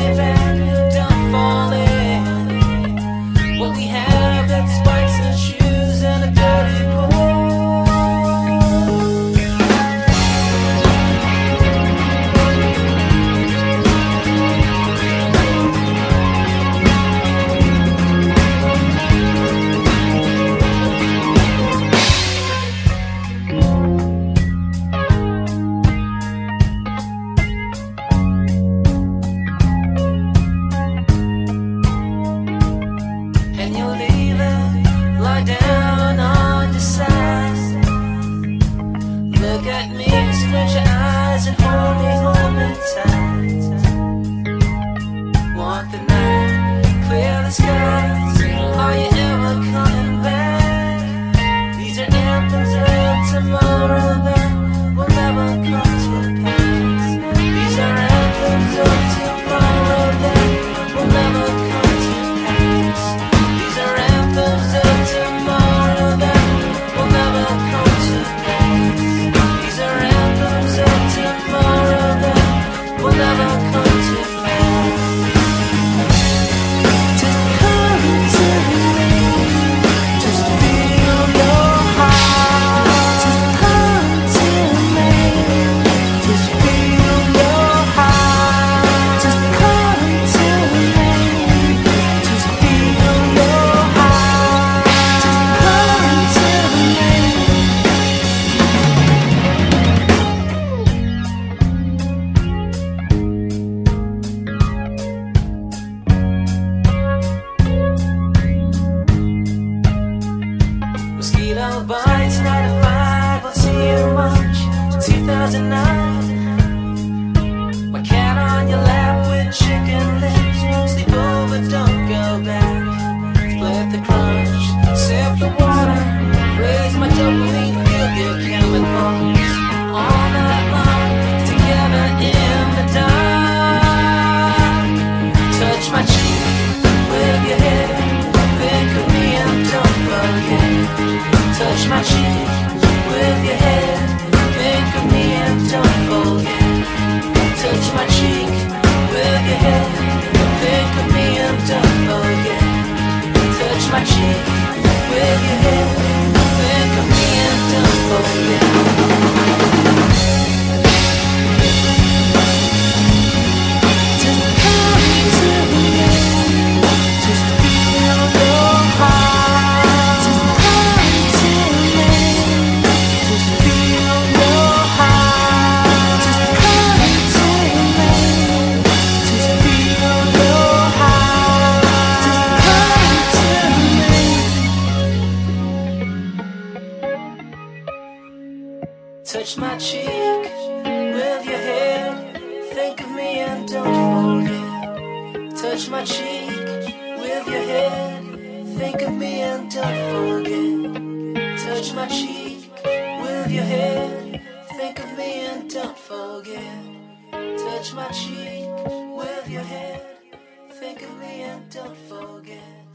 back, don't fall in. What we have, that's spikes and shoes and a dirty pool. Down on your side. Look at me, squint your eyes and hold me tight. Want the night, clear the skies. Are you ever coming back? These are anthems of tomorrow that will never come to pass. These are anthems of tomorrow that will never come to pass. These are anthems of tomorrow that will never come to pass. These are anthems of tomorrow that will never come to pass. Just come to me, just feel your heart. Just come to me, just feel your heart. Just come to me, just feel your heart. Just come to me. Mosquito bites, 9 to 5, I'll see you March 2009. My cat on your lap with chicken lips. Sleep over, don't go back. Split the crunch, sip the water. Raise my dopamine, feel your chemicals. All night long, together in the dark. Touch my cheek with your head. Think of me and don't forget. Touch my cheek with your head. Think of me and don't forget. Touch my cheek with your head. Think of me and don't forget. Touch my cheek with your head. Think of me and don't forget. Just come to me, just feel your heart. Just come to me, just feel your heart. Just come to me, just feel your heart. Just come to me. Touch my cheek with your head. Think of me and don't forget. Touch my cheek with your head. Think of me and don't forget. Touch my cheek with your head. Think of me and don't forget. Touch my cheek with your head. Think of me and don't forget.